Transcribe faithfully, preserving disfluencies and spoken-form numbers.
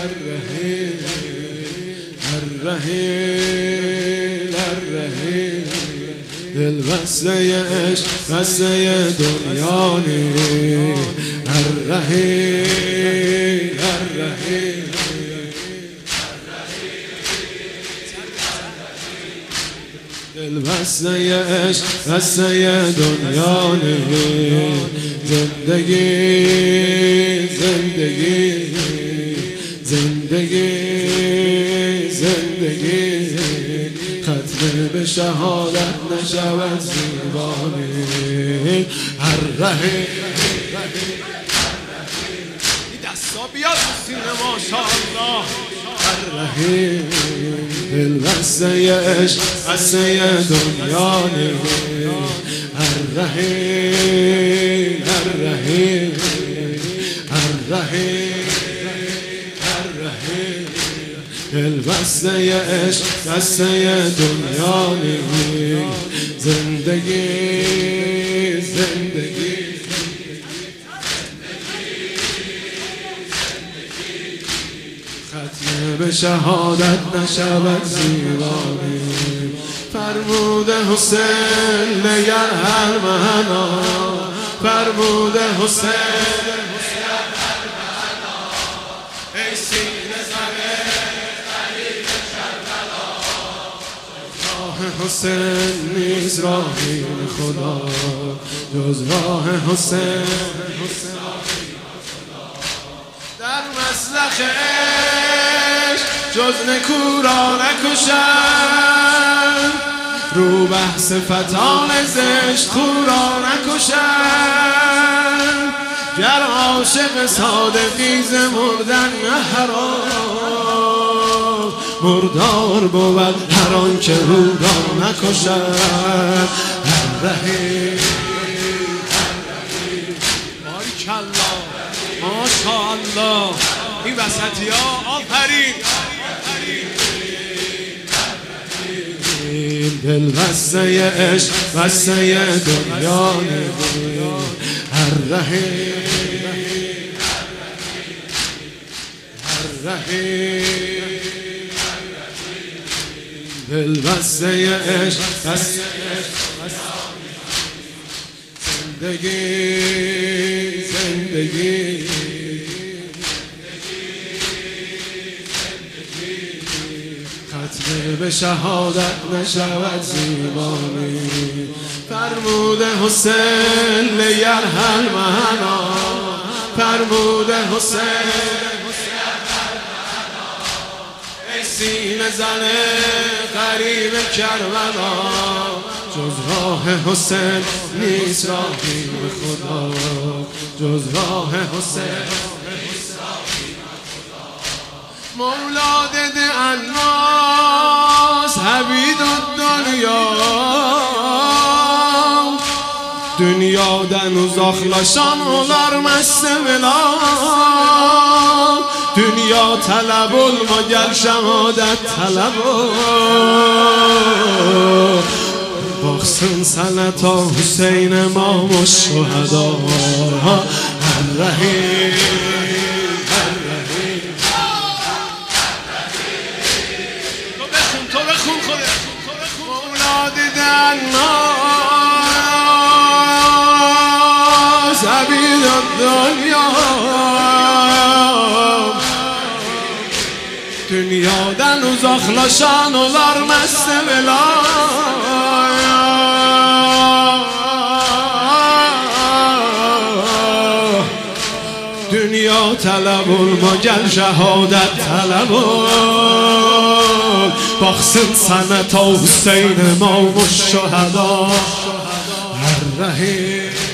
الرحیل الرحیل الرحیل دل بسته عشق بسته دنیا نی الرحیل الرحیل دل بسته عشق بسته دنیا نی زندگی زندگی زندگی زندگی ختم به شهادت نشود زیبانی الرحیل این دستا بیاد سینه ماشاءالله الرحیل دل بسته عشق بسته دنیا نی الرحیل الرحیل الرحیل الرحیل دل بسته عشق بسته دنیا نی زندگی زندگی ختم به شهادت نشود زیبانی فرمود حسین نگر هر مهنا فرمود حسین ای سینه زنه قریب کربلا راه حسین نیز راهی خدا جز راه حسین در مسلخ عشق جز نکو را نکشند رو بحث فتان زشت خو را نکشند گر عاشق صادقی ز مردن حرام مردار بود هر آن که رو را نکشد الرحیل باریکالله ماشاءالله این وسطی ها آفرین دل بسته عشق بسته دنیا نی الرحیل الرحیل دل بسته عشق بسته زندگی زندگی ختم به شهادت نشود زیبانی فرمود حسین لیرحل مهنا فرمود حسین ای سینه زنه قریب کربلا جز راه حسین نیست راهی به خدا جز راه حسین مولاد الناس حبید الدنیا dünya den uzaklaşan olar mest vela dünya talep olma gel şehadet talep ol baksın sana ta Hüseyin imam o şuhada el-Rahim سبیل الدنیا dünyadan uzaklaşan olar mest vela dünya talep olma gel şehadet talep ol baksın sana ta Hüseyin imam o şuhada el-Rahim